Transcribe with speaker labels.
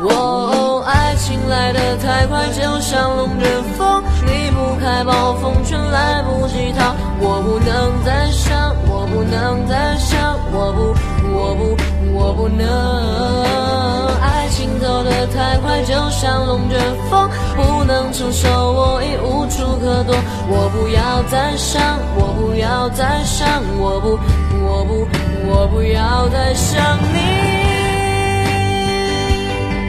Speaker 1: 哦，爱情来得太快，就像龙卷风，离不开暴风圈，来不及逃。我不能再想，我不能再想，我不能。爱情走得太快，就像龙卷风，不能承受，我已无处可躲。我不要再想，我不要再想，我不要再想你。